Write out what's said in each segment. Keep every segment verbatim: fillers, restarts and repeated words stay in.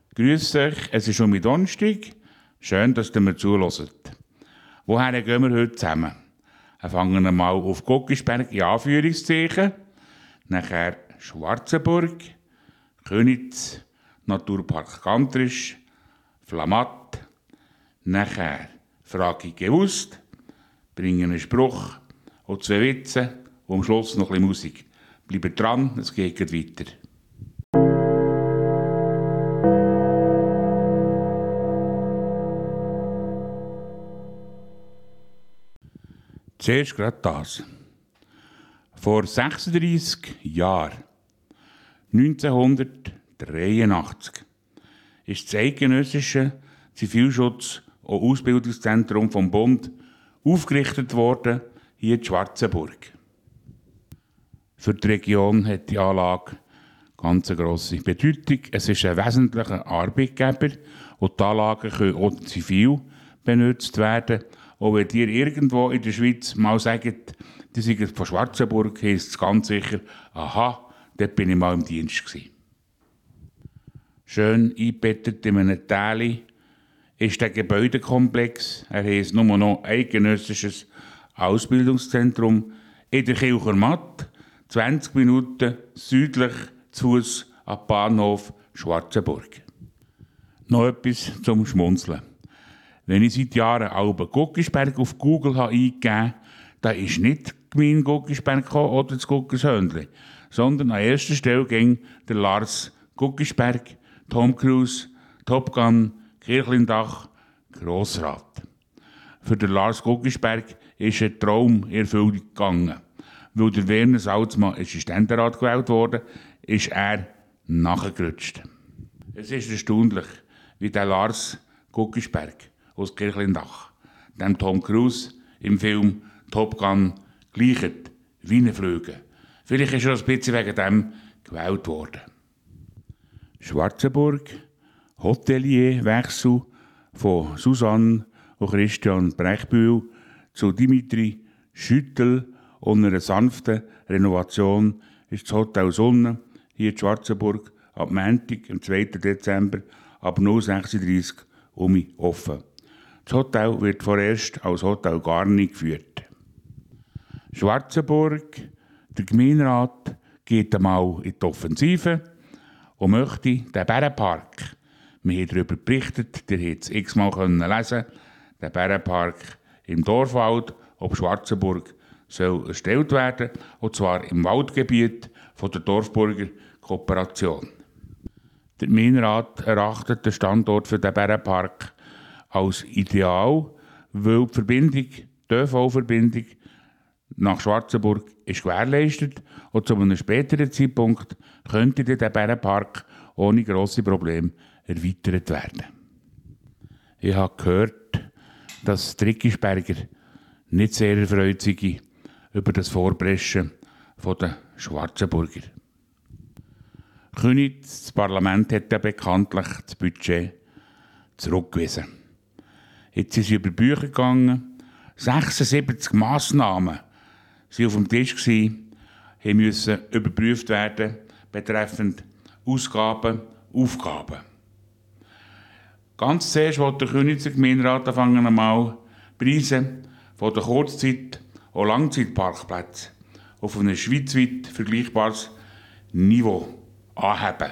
Grüß euch, es ist um Donnerstag. Schön, dass ihr mir zuhört. Woher gehen wir heute zusammen? Wir fangen mal auf Guggisberg in Anführungszeichen, nachher Schwarzenburg, Köniz, Naturpark Gantrisch, Flamatt, nachher Frage gewusst, bringen einen Spruch und zwei Witze und am Schluss noch ein bisschen Musik. Bleibt dran, es geht weiter. Zuerst gerade das. Vor sechsunddreissig Jahren, neunzehnhundertdreiundachtzig, ist das eidgenössische Zivilschutz- und Ausbildungszentrum vom Bund aufgerichtet worden, hier in Schwarzenburg. Für die Region hat die Anlage ganz eine grosse Bedeutung. Es ist ein wesentlicher Arbeitgeber und die Anlagen können auch zivil benutzt werden. Auch wenn ihr irgendwo in der Schweiz mal sagt, die sind von Schwarzenburg, heisst es ganz sicher, aha, dort bin ich mal im Dienst gewesen. Schön eingebettet in einem Teil ist der Gebäudekomplex. Er heisst nur noch Eidgenössisches Ausbildungszentrum in der Kircher Matt, zwanzig Minuten südlich zu Fuss am Bahnhof Schwarzenburg. Noch etwas zum Schmunzeln. Wenn ich seit Jahren Alben Guggisberg auf Google habe eingegeben habe, da ist nicht die Gemeinde Guggisberg gekommen oder das Guggishöndli, sondern an erster Stelle ging der Lars Guggisberg, Tom Cruise, Top Gun, Kirchlindach, Grossrat. Für den Lars Guggisberg ist ein Traum in Erfüllung gegangen. Weil der Werner Salzmann in den Ständerat gewählt wurde, ist er nachgerutscht. Es ist erstaunlich, wie der Lars Guggisberg aus Kirchlindach dem Tom Cruise im Film Top Gun gleicht wie ein Flüge. Vielleicht ist er ein bisschen wegen dem gewählt worden. Schwarzenburg, Hotelierwechsel von Susanne und Christian Brechbühl zu Dimitri Schüttel und einer sanften Renovation ist das Hotel Sonne hier in Schwarzenburg ab Montag, am zweiten Dezember, ab null Uhr sechsunddreissig Uhr offen. Das Hotel wird vorerst als Hotel Garni geführt. Schwarzenburg, der Gemeinderat, geht einmal in die Offensive und möchte den Bärenpark. Wir haben darüber berichtet, ihr könnt es x-mal lesen, der Bärenpark im Dorfwald ob Schwarzenburg soll erstellt werden, und zwar im Waldgebiet von der Dorfburger Kooperation. Der Gemeinderat erachtet den Standort für den Bärenpark als ideal, weil die Verbindung, die ÖV-Verbindung nach Schwarzenburg ist gewährleistet und zu einem späteren Zeitpunkt könnte der Bärenpark ohne grosse Probleme erweitert werden. Ich habe gehört, dass die Rickisberger nicht sehr erfreut sind über das Vorpreschen der Schwarzenburger. Köniz, das Parlament hat ja bekanntlich das Budget zurückgewiesen. Jetzt sind sie über die Bücher gegangen. sechsundsiebzig Massnahmen waren auf dem Tisch, die müssen überprüft werden betreffend Ausgaben, Aufgaben. Ganz zuerst wollte der Könizer Gemeinderat anfangen einmal Preise von der Kurzzeit- und Langzeitparkplätze auf ein schweizweit vergleichbares Niveau anheben.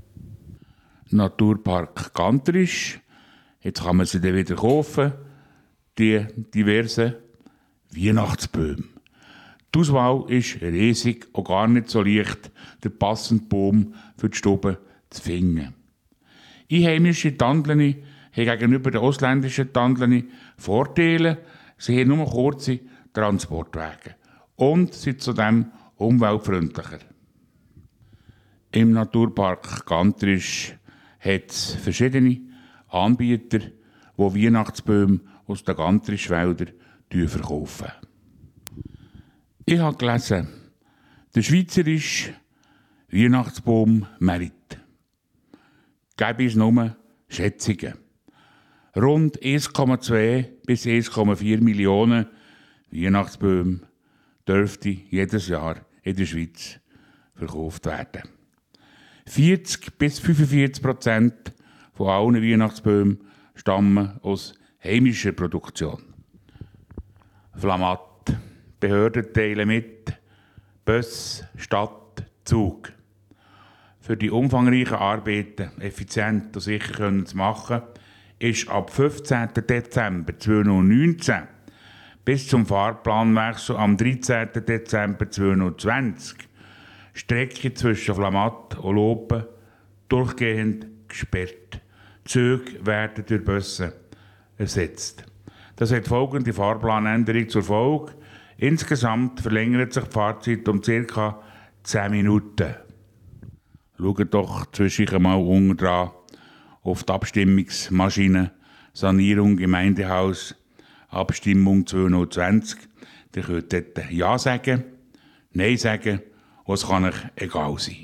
Naturpark Gantrisch, jetzt kann man sie dann wieder kaufen, die diversen Weihnachtsbäume. Die Auswahl ist riesig und gar nicht so leicht, den passenden Baum für die Stube zu finden. Einheimische Tandleni haben gegenüber den ausländischen Tandleni Vorteile. Sie haben nur kurze Transportwege und sind zudem umweltfreundlicher. Im Naturpark Gantrisch hat es verschiedene Anbieter, die Weihnachtsbäume aus den Gantrischwäldern verkaufen. Ich habe gelesen, der schweizerische Weihnachtsbaum Merit. Gäbe es nur Schätzungen. Rund eins Komma zwei bis eins Komma vier Millionen Weihnachtsbäume dürfte jedes Jahr in der Schweiz verkauft werden. vierzig bis fünfundvierzig Prozent von allen Weihnachtsbäumen stammen aus heimischer Produktion. Flamatt. Behörden teilen mit. Bus, Stadt, Zug. Für die umfangreichen Arbeiten effizient und sicher zu machen, ist ab fünfzehnten Dezember zweitausendneunzehn bis zum Fahrplanwechsel am dreizehnten Dezember zweitausendzwanzig Strecke zwischen Flamatt und Lopen durchgehend gesperrt. Züge werden durch Busse ersetzt. Das hat folgende Fahrplanänderung zur Folge. Insgesamt verlängert sich die Fahrzeit um ca. zehn Minuten. Schaut doch zwischen mal unten dran auf die Abstimmungsmaschine Sanierung Gemeindehaus Abstimmung zweitausendzwanzig. Ihr könnt dort Ja sagen, Nein sagen und es kann euch egal sein.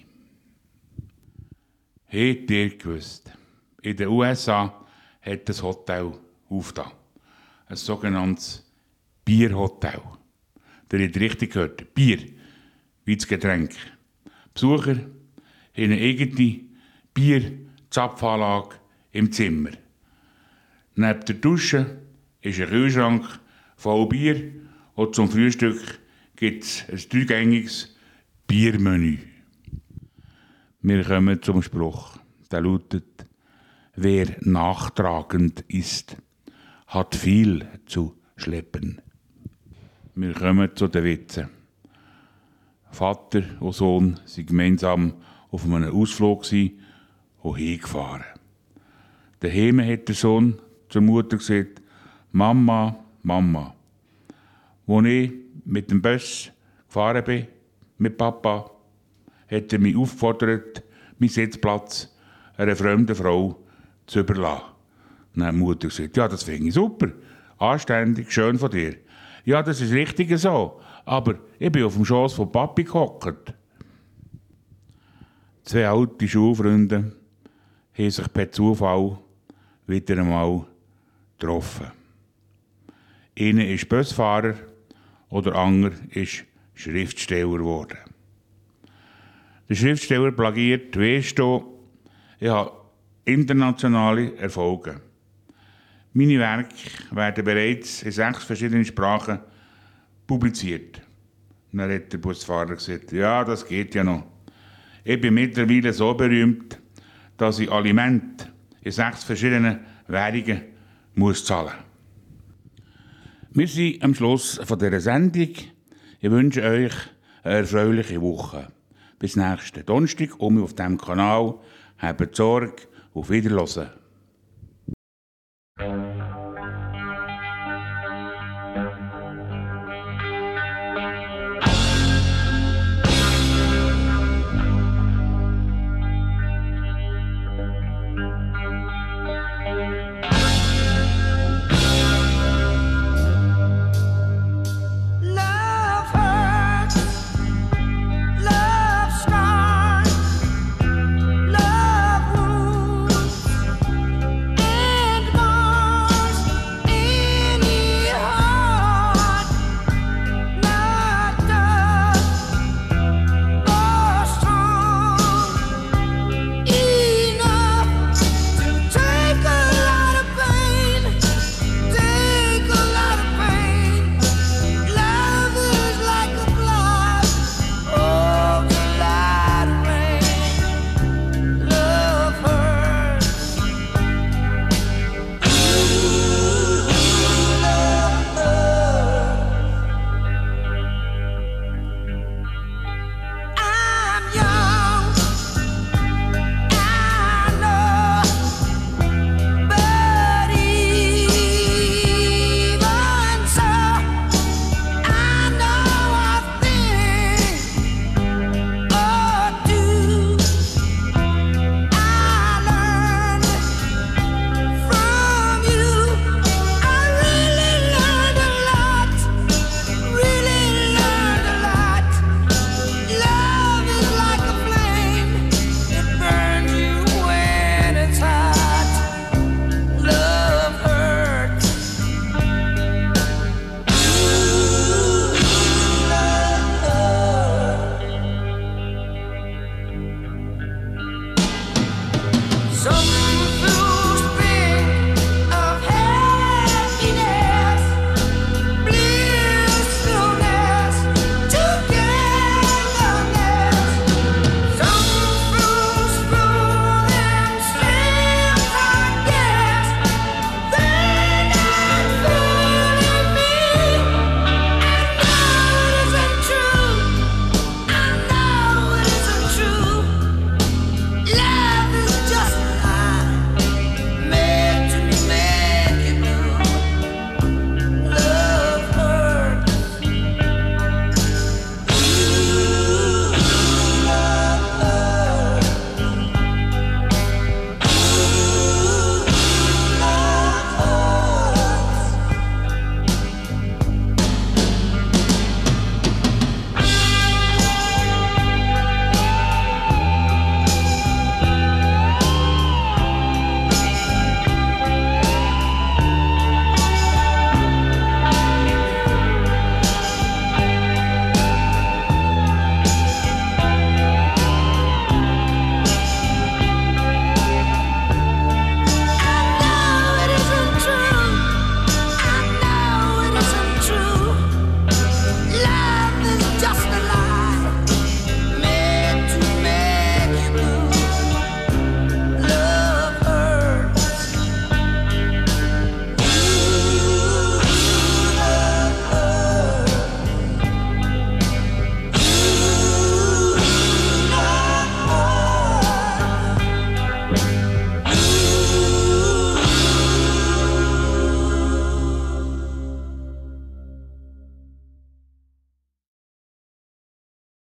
Habt ihr gewusst, in den U S A hat das Hotel aufgetan. Ein sogenanntes Bierhotel. Ihr habt richtig gehört, Bier, wie das Getränk. Besucher haben eine eigene Bier-Zapfanlage im Zimmer. Neben der Dusche ist ein Kühlschrank voll Bier und zum Frühstück gibt es ein dreigängiges Biermenü. Wir kommen zum Spruch. Der lautet: Wer nachtragend ist, hat viel zu schleppen. Wir kommen zu den Witzen. Vater und Sohn waren gemeinsam auf einem Ausflug und hingefahren. Daheim hat der Sohn zur Mutter gesagt: Mama, Mama. Als ich mit dem Bus gefahren bin, mit Papa, hat er mich aufgefordert, meinen Sitzplatz einer fremden Frau zu überlassen. Dann hat die Mutter gesagt: Ja, das finde ich super, anständig, schön von dir. Ja, das ist richtig so, aber ich bin auf dem Schoss von Papi gehockt. Zwei alte Schulfreunde haben sich per Zufall wieder einmal getroffen. Einer ist Busfahrer oder der andere ist Schriftsteller geworden. Der Schriftsteller plagiert: Weisst du, ich habe internationale Erfolge. Meine Werke werden bereits in sechs verschiedenen Sprachen publiziert. Und dann hat der Busfahrer gesagt: Ja, das geht ja noch. Ich bin mittlerweile so berühmt, dass ich Aliment in sechs verschiedenen Währungen muss zahlen. Wir sind am Schluss von dieser Sendung. Ich wünsche euch eine erfreuliche Woche. Bis nächsten Donnerstag um auf diesem Kanal. Habt Sorge, auf Wiederhören.